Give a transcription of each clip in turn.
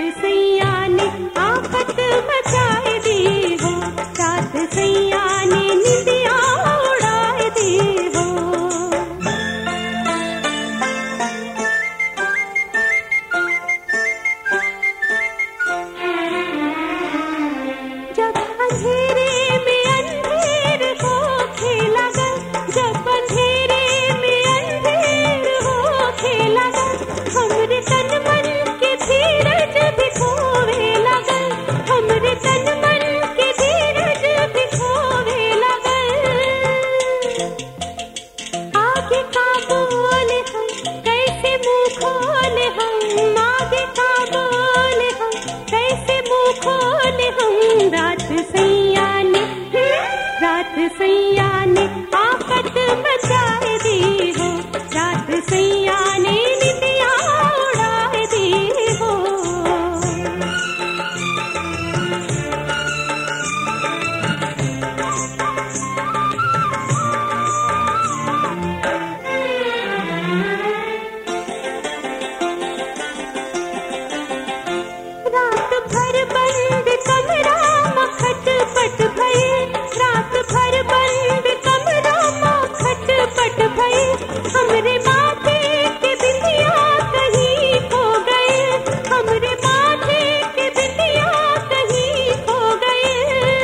सैया ने आफत मचाए दी हो, रात सैया ने निंदिया उड़ाए दी हो। जब अंधेरे में अंधेर हो खेला गल, जब अंधेरे में अंधेर हो खेला गल, हमरे तन मन के धीरज भी खोवे लगल, हमरे तन मन के धीरज भी खोवे लगल। आगे का बोले हम कैसे मुंह खोले हम, आगे का बोले हम कैसे मुंह खोले हम, रात सैया ने आफत मचाए दी हो, रात सैया ने निंदिया उड़ाए दी हो। रात भर बंद कमरा में खटपट भये, रात भर बंद कमरा में खटपट भये, हमरे माथे के बिंदिया कहीं खो गए, हमरे माथे के बिंदिया कहीं खो गए।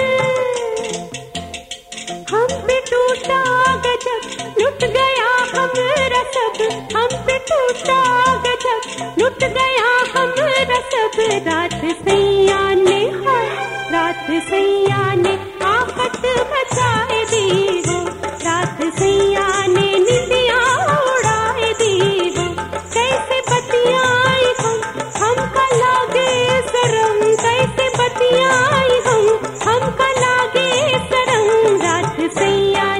हम पे टूटा गजब लुट गया हमरा सब, हम पे टूटा गजब लुट गया हमरा सब, रात सैया ने रात सैया ने आफत मचाए दी हो, रात सैया ने निंदिया उड़ाए दी हो। कैसे बतियाई हमका लागे शरम, कैसे बतियाई हमका लागे शरम, रात सैया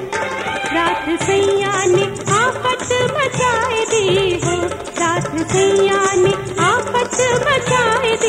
ने आफत मचाए दी हो, रात सैया ने आफत मचाए